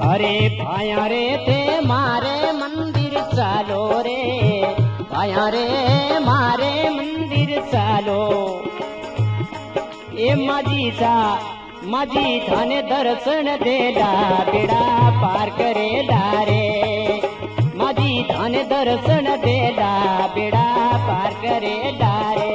अरे भाया रे थे मारे मंदिर चालो रे, भाया रे मारे मंदिर चालो। ए माझी थाने दर्शन देला बेड़ा पार करेला रे, माझी थाने दर्शन देला बेड़ा पार करेला रे।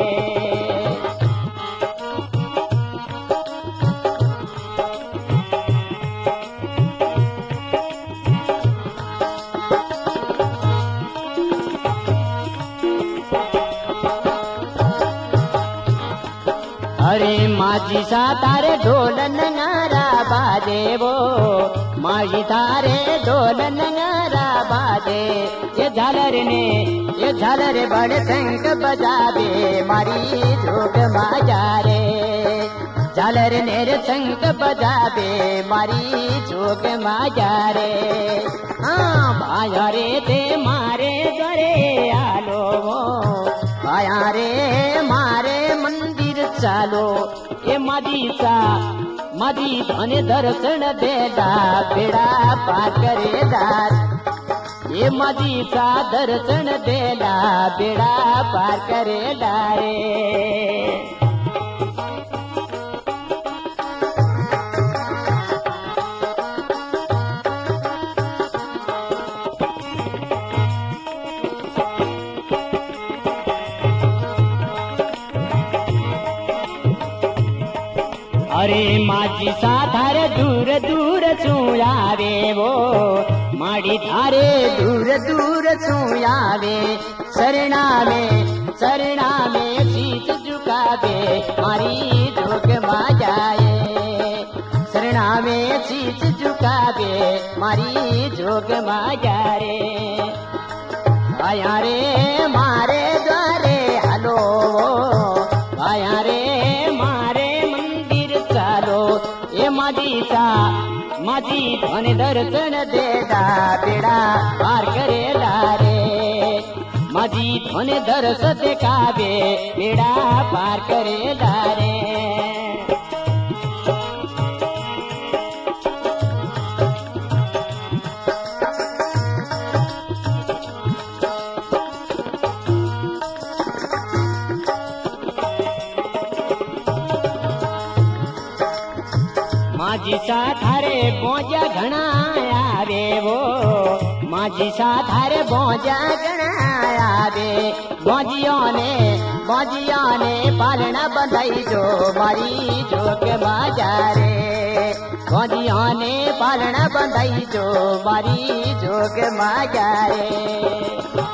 अरे माझी सा तारे ढोल नगारा बाजे वो, माझी तारे ढोल नगारा बाजे। ये झालर बड़े शंख बजावे मारी जोग माजा रे, झालर ने शंख बजावे मारी जोग माजा रे। हाँ भाया रे ते मारे द्वारे आलो, भाया रे मारे मंदिर चालो। ये माझी धन दर्शन देला बेड़ा पार करेला, ये माझी सा दर्शन देला बेड़ा पार करेला रे। अरे माझी सा थारे दूर दूर छुयावे वो, माड़ी थारे दूर दूर छुयावे। शरणा में शीश झुकावे मारी जोग माजाए, शरणा में शीश झुकावे मारी जोग माजा रे। आया रे मारे द्वारे हलो, आया रे मारे मंदिर चालो। ये माझी धन दर्शन देला बेड़ा पार करेला रे, माझी धन दर्श देखावे बेड़ा पार करेला रे। माझी सा थारे बोजा घना आवे वो, माझी सा थारे बोजा घना आवे। बोजिया ने पालना बंधाई जो मारी जोग माजा रे, बोजिया ने पालना बंधाई जो मारी जोग माजा रे।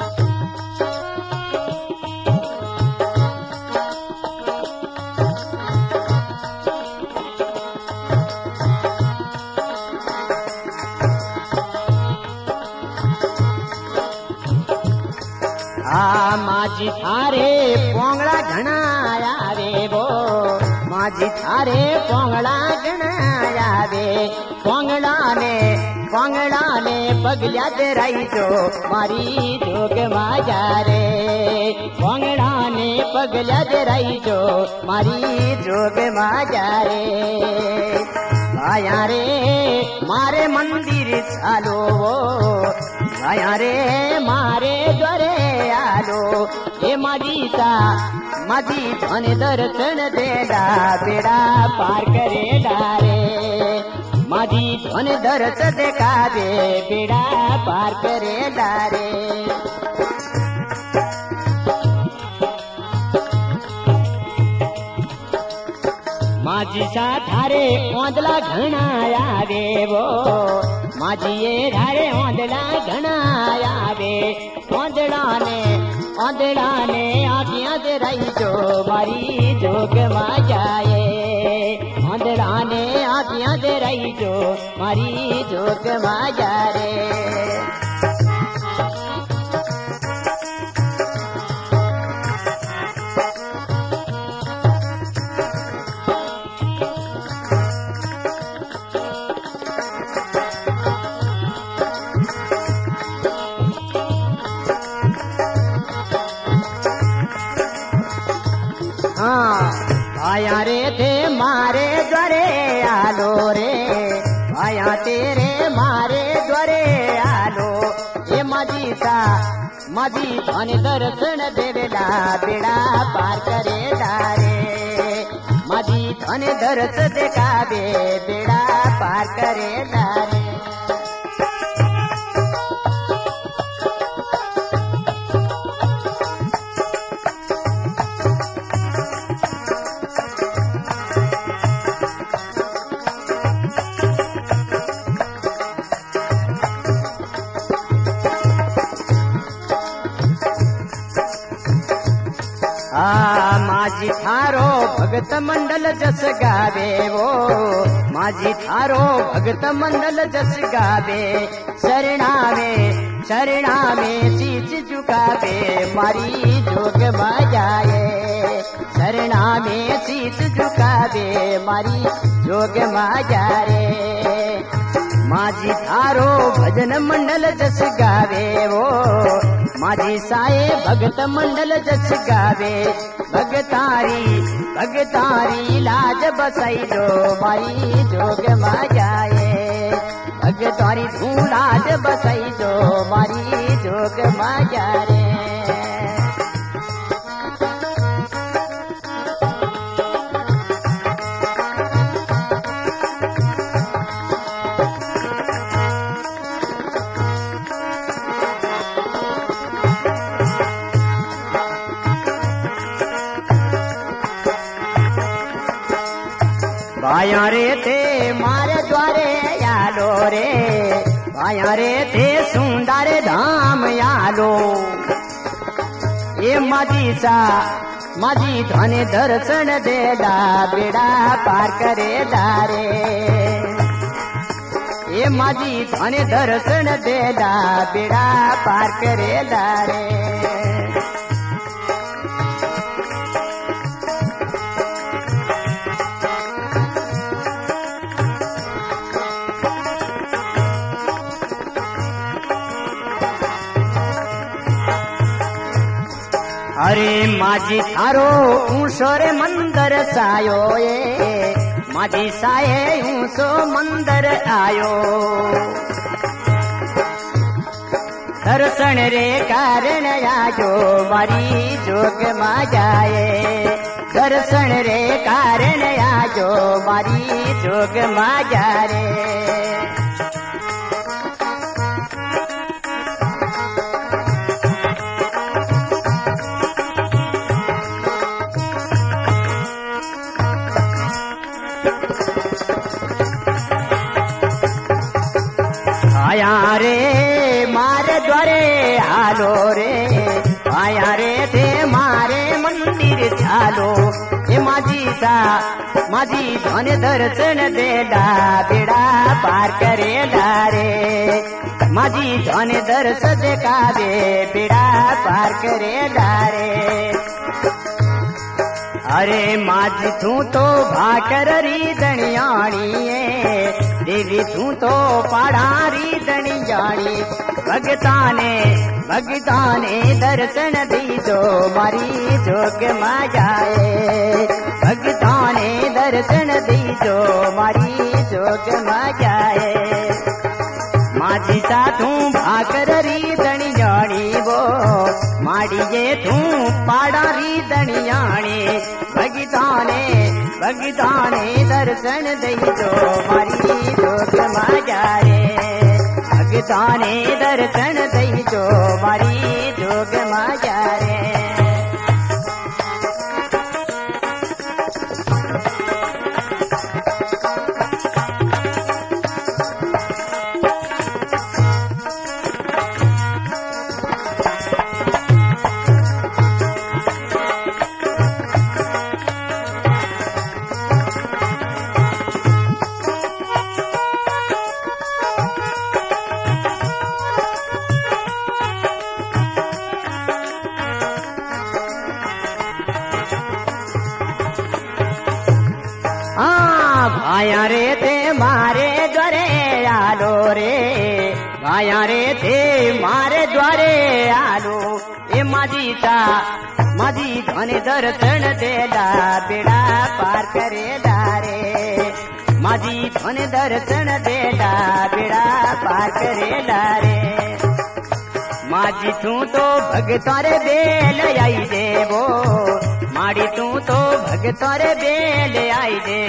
माझी थारे पोंगड़ा घना आवे वो, माझी थारे पोंगड़ा घना आवे। पोंगड़ा ने पगल्या दे रही जो मारी जोग माजा रे, पोंगड़ा ने पगल्या दे रही जो मारी जोग माजा रे। भाया रे मारे मंदिर चालो, भाया रे मारे द्वारे आलो। ये माझी धन दर्शन देला बेड़ा पार करेला रे, माझी धन दर्श देखावे बेड़ा पार करेला रे। माझी सा थारे ओंदला घना आवे वो, माझी ये धारे ओंदला घना आवे। ओंदला ने आँखियाँ दे रही जो मारी जोग माजाए, ओंदला ने आँखियाँ दे रही जो मारी जोग माजा रे। हाँ भाया रे थे मारे द्वारे आलो रे, भाया तेरे मारे द्वारे आलो ये माझी धन दर्शन देवेला बेड़ा पार करे रे माझी धन दर्श देखावे बेड़ा पार करे रे माझी थारो भगत मंडल जस गावे वो माझी थारो भगत मंडल जस गावे शरणा में शीश झुकावे मारी जोग माजाए शरणा में शीश झुकावे मारी जोग माजारे माझी थारो भजन मंडल जस गावे वो माझी साये भगत मंडल जस गावे भगतारी लाज बसाई दो मारी जोग माजाए भगतारी धू लाज बसाई दो मारी जोग माजारे भाया रे थे मारे द्वारे आलो रे भाया रे थे सुंदर धाम आलो ये माझी धन दर्शन देला बेड़ा पार करे रे ये माझी धन दर्शन देला बेड़ा पार करे रे अरे माझी थारो ऊंसो रे मंदर सायो ये माझी साये ऊंसो मंदर आयो दर्शन रे कारण आयो मारी जोग माजाए दर्शन रे कारण आयो मारी जोग माजारे आया रे मारे द्वारे आलो रे आया रे थे मारे मंदिर चालो ये माझी धन दर्शन देला बेड़ा पार करे रे माझी धन दर्श देखावे बेड़ा पार करे रे अरे माझी तू तो भाकरी दणियाणी देवी तू तो पाड़ारी दणियाणी भगताने दर्शन दीजो मारी जोग माजाए भगताने दर्शन दीजो मारी जोग माजाए माझी साथू भाकरी दणियाणी वो माड़िए तू पाड़ारी दणियाणी भगताने दर्शन दईजो मारी जोग माजारे भगताने दर्शन दईजो मारी जोग माजारे भाया रे थे मारे द्वारे आलो रे भाया रे थे मारे द्वारे आलो ये माझी धन दर्शन देला बेड़ा पार करेला रे माजी थोने दर्शन देला बेड़ा पार करेला रे माजी तू तो भगतारे बेल आई देवो माड़ी तू तो भगतारे बेल आई दे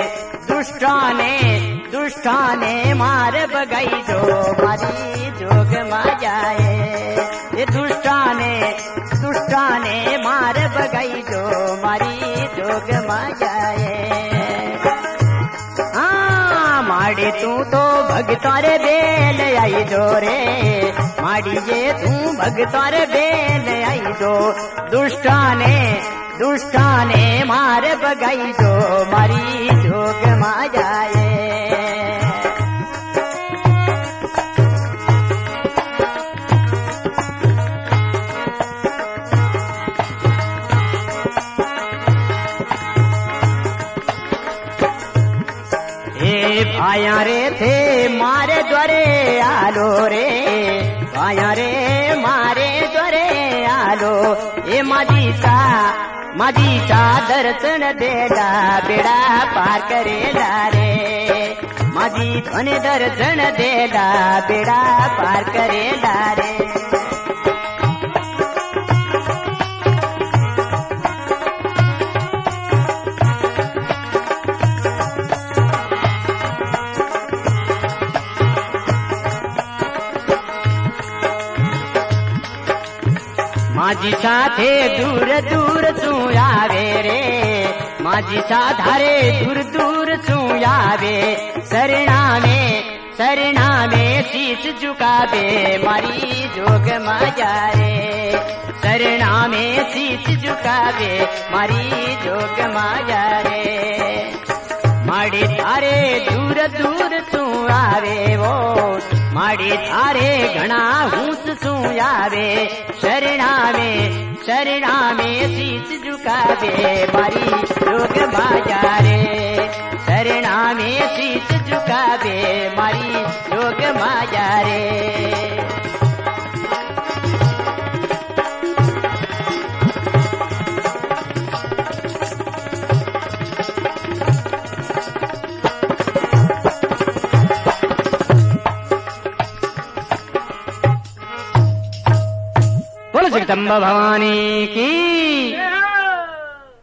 दुष्टाने मार बगाई जो मारी जोग मा जाए ये दुष्टाने मार बगाई जो मारी जोग मा जाए माड़ी तू तो भगतारे बेल आई दो रे माड़ी ये तू भगतारे बेल आई दो दुष्टाने मार बगाई दो मारी जोग मा जाए भाया रे थे मारे द्वारे आलो रे भाया रे मारे द्वारे आलो ये माजी सा दर्शन देला बेड़ा पार करेला रे माजी थोने दर्शन देला बेड़ा पार करेला रे माजी साथे दूर दूर सू आवे रे माजी साधारे दूर दूर सू आवे शरणा में शीश झुकावे मारी जोग मा जाए शरणा में शीश झुकावे मारी जोग मा जाए माड़ी थारे दूर दूर सू आवे वो माड़ी थारे घना हूस सू आवे शरणा में शीश झुकावे मारी जोग मा जाए शरणा में शीश झुकावे मारी जोग मा जाए जगदम्बा भवानी की